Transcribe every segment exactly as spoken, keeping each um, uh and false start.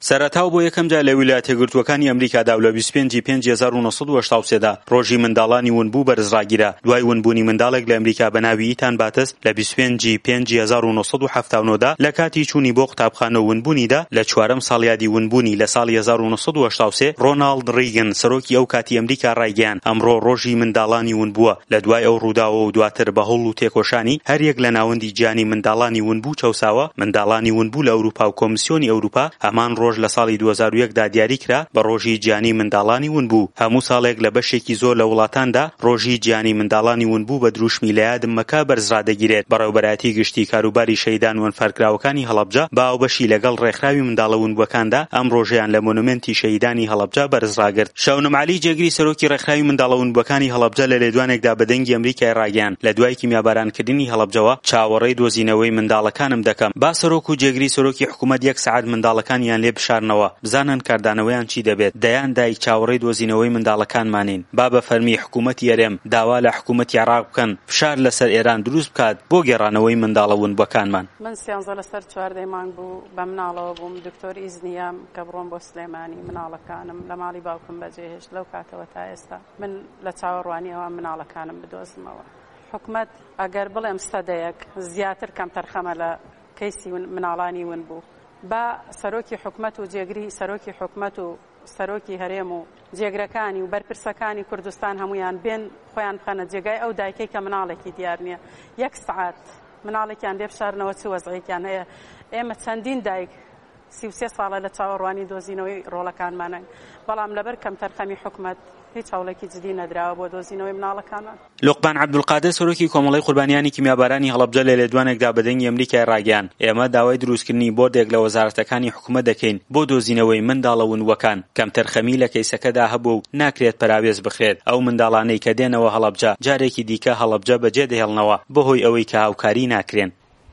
سەرەتاو بۆ یەکەم جار لە ویلایەتە یەکگرتووەکانی ئەمریکادا و لە بیست و پێنجی پێنج هەزار و نۆسەد و هەشتا و سێ دا ڕۆژی منداڵانی ونبوو بەرزڕاگیرە. دوای ونبوونی منداڵێک لە ئەمریکا بە ناوی ئیتان باتس لە بیست و پێنجی پێنجی هەزار و نۆسەد و هەفتا و نۆ دا لە کاتی چوونی بۆ قوتابخانە ونبوونیدا لە چوارەم ساڵیادی ونبوونی لە ساڵی هەزار و نۆسەد و هەشتا و سێ ڕۆناڵد ڕیگن سەرۆکی ئەو کاتی ئەمریکا ڕایگەیاند ئەمڕۆ ڕۆژی منداڵانی ونبووە. لە دوای ئەو ڕووداوە و دواتر بە هەوڵ و تێکۆشانی هەریەک لە ناوەندی گیانی منداڵانی ونبوو چەوساوە. منداڵانی ونبوو لە ئەوروپا و کۆمیسیۆنی ئەوروپا هەمان ڕۆژ لە ساڵی دوو هەزار و یەک دا دیاری کرا بە ڕۆژی گیانی منداڵانی ونبوو. هەموو ساڵێک لە بەشێکی زۆر لە وڵاتاندا ڕۆژی گیانی منداڵانی ونبوو بە دروشمی لە یادم مەکە بەرزڕادەگیرێت. بەڕێوەبەرایەتی گشتی کاروباری شەیدان و ئەنفەرکراوەکانی هەڵەبجە بە ئاوبەشی لەگەڵ ڕێکخراوی منداڵە ونبووەکاندا ئەم ڕۆژەیان لە مۆنومنتی شەیدانی هەڵەبجە بەرزڕاگرت. شەونم عەلی جێگری سەرۆکی ڕێکخراوی منداڵە ونبووەکانی هەڵەبجە لە لێدوانێکدا بە دەنگی ئەمریکای ڕاگەیاند لە دوای کیمیابارانکردنی هەڵەبجەوە چاوەڕێی دۆزینەوەی منداڵەکانم دەکەم. با سەرۆک و جێگری سەرۆکی حکوومەت یەک سەعات منداڵەکانیان لێ بشارنەوە بزانن کاردانەوەیان چی دەبێت. دەیان دایک چاوەڕێی دۆزینەوەی منداڵەکانمانین. با بە فەرمی حکوومەتی یەرێم داوا لە حکوومەتی عێراق بکەن فشار لەسەر ئێران دروست بکات بۆ گێڕانەوەی منداڵە ونبووەکانمان. من سیانزە لەسەر چواردەی مانگ بوو بە مناڵەوە بووم دکتۆر ئیزنیام کە بڕۆم بۆ سلێمانی مناڵەکانم لە ماڵی باوکم بەجێهێشت لەو کاتەوە تا ئێستا من لە چاوەڕوانی ئەوە مناڵەکانم بدۆزمەوە. حکوومەت ئەگەر بڵێم سەدەیەک زیاتر کەم تەرخەمە لە کەیسی مناڵانی ونبوو با سەرۆکی حکوومەت و جێگری سەرۆکی حکوومەت و سەرۆکی هەرێم و جێگرەکانی و بەرپرسەکانی کوردستان هەمویان بێن خۆیان بخەنە جێگای ئەو دایکەی کە مناڵێکی دیار نییە یەک سعات مناڵێکیان لێ بشارنەوە چ وەزعێکیان هەیە. ئێمە چەندین دایک سی و سێ ساڵە لە چاوەڕوانی دۆزینەوەی ڕۆڵەکانمانە بەڵام لەبەر کەم تەرخەمی حکوومەت هیچ هەوڵێکی جدی نەدراوە بۆ دۆزینەوەی مناڵەکانمان. لوقمان عەبدولقادر سەرۆکی کۆمەڵەی قوربانیانی کیمیابارانی هەڵەبجە لە لێدوانێکدا بە دەنگی ئەمریکای ڕاگەیاند ئێمە داوای دروستکردنی بۆردێک لە وەزارەتەکانی حکوومەت دەکەین بۆ دۆزینەوەی منداڵە ونبووەکان. کەم تەرخەمی لە کەیسەکەدا هەبوو و ناکرێت پەراوێز بخرێت. ئەو منداڵانەی کە دێنەوە هەڵەبجە جارێکی دیکە هەڵەبجە بەجێ دەهێڵنەوە بەهۆی ئەوەی کە هاوکاری ناکرێن.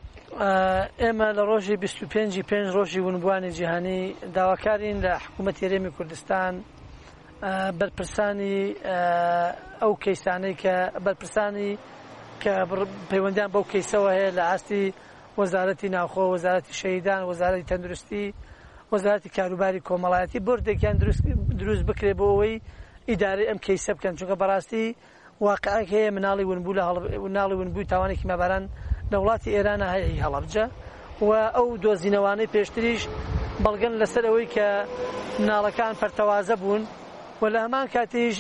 ئێمە لە ڕۆژی بیست و پێنجی پێنج ڕۆژی ونبووانی جیهانی داواکارین لە حکوومەتی هەرێمی کوردستان بەرپرسانی ئەو کەیسانەی کە بەرپرسانی کە پەیوەندیان بەو کەیسەوە هەیە لە ئاستی وەزارەتی ناوخۆ، وەزارەتی شەیدان، وەزارەتی تەندروستی، وەزارەتی کاروباری کۆمەڵایەتی بۆردێکیان دروست بکرێت بۆ ئەوەی ئیدارەی ئەم کەیسە بکەن چونکە بەڕاستی واقعەک هەیە مناڵی ونبوو لە مناڵی ونبووی تاوانی کیمیاباران لە وڵاتی ئێرانە هەیە هەڵەبجە و ئەو دۆزینەوانەی پێشتریش بەڵگەن لەسەر ئەوەی کە مناڵەکان پەرتەوازە بوون و لە هەمان کاتیش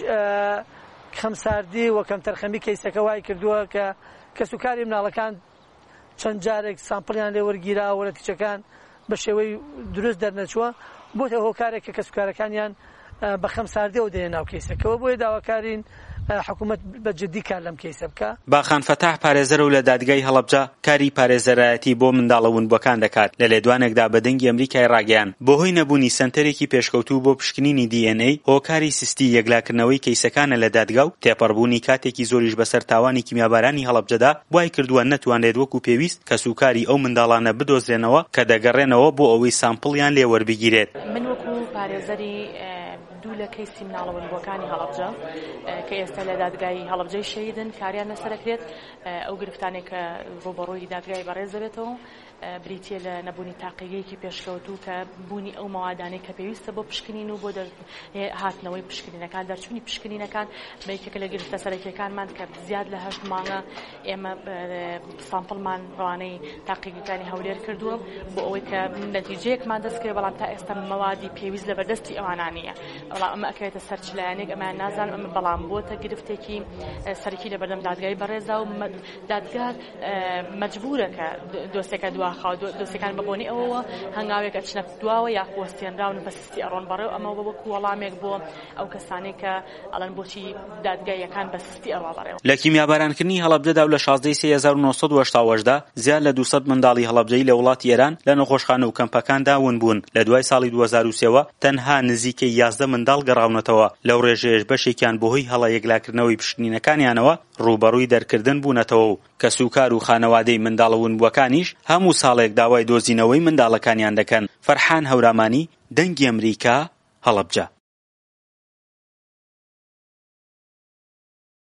خەمساردی و کەم تەرخەمی کەیسەکە وای کردووە کە کەسوکاری مناڵەکان چەند جارێک سامپڵیان لێ وەرگیراوە و نەتیجەکان بە شێوەی دروست دەرنەچووە بۆتە هۆکارێک کە کەسوکارەکانیان بە خەمساردیەوە دێنە ناو کەیسەکەوە بۆیە داواکارین حکوومەت بەجددی کار لەم کەیسە بکە. باخان فەتاح پارێزەر و لە دادگای هەڵەبجە کاری پارێزەرایەتی بۆ منداڵە ونبووەکان دەکات. لە لێدوانێکدا بە دەنگی ئەمریکای ڕاگەیاند بەهۆی نەبوونی سەنتەرێکی پێشکەوتوو بۆ پشکنینی دی ئێن ئەی هۆکاری سستی یەکلاکردنەوەی کەیسەکانە لە دادگا و تێپەڕبوونی کاتێکی زۆریش بەسەر تاوانی کیمیابارانی هەڵەبجەدا وای کردووە نەتوانرێت وەکو پێویست کەسوکاری ئەو منداڵانە بدۆزرێنەوە کە دەگەڕێنەوە بۆ ئەوەی سامپڵیان لێ وەربگیرێت. من وەکو پارێزەری دوو لە کەیسی مناڵە ونبووەکانی هەڵەبجە کە ئێستا لە دادگای هەڵەبجەی شەیدن کاریان لەسەرەکرێت ئەو گرفتانێک کە ڕوبەڕووی دادگای بەڕێز دەبێتەوە بریتیە لە نەبوونی تاقیگەیەکی پێشکەوتوو کە بوونی ئەو مەوادانەی کە پێویستە بۆ پشکنین و بۆ هاتنەوەی پشکنینەکان دەرچوونی پشکنینەکان بەیەکێک لە گرفتە سەرەکیەکانمان کە زیاد لە هەشت مانگە ئێمە سامپڵمان ڕوانەی تاقیگەکانی هەولێر کردووە بۆ ئەوەی کە نەتیجەیەکمان دەست کرد بەڵام تا ئێستا مەوادی پێویست لە بەردەستی ئەوانانیە بەڵام ئەمە ئەکەوێتە سەرچلایەنێک ئەمان نازانم ئەمە بەڵام بۆتە گرفتێکی سەرەکی لە بەردەم دادگای بەڕێزا و دادگا مەجبورە کە دۆستێکە دواخەوە دۆستەکان بەبوونی ئەوەوە هەنگاوێک ئەچنە دواوە یا وەستێنراون بە سستی ئەڕۆن بەڕێو ئەمە وەکو وەڵامێک بۆ ئەو کەسانەی کە ئەڵەن بۆچی دادگایەکان بە سستی ئەڕوا بەڕێوە. لە کیمیابارانکردنی هەڵەبجەدا و لە شازدەی سێ هەزار و نۆسەد و هەشتا و هەشتا زیاد لە دووسەد منداڵی هەڵەبجەی لە وڵاتی ئێران لە نەخۆشخانە و کەمپەکاندا ون بوون. لە دوای ساڵی دوو هەزار و سێەوە تەنها نزیکەی یازدە منداڵ گەڕاونەتەوە. لەو ڕێژەیەش بەشێکیان بەهۆی هەڵە یەکلاکردنەوەی پشکنینەکانیانەوە ڕوبەڕووی دەرکردن بوونەتەوە و کەسوکار و خانەوادەی منداڵە ونبووەکانیش هەموو ساڵێک داوای دۆزینەوەی منداڵەکانیان دەکەن. فەرحان هەورامانی دەنگی ئەمریکا هەڵەبجە.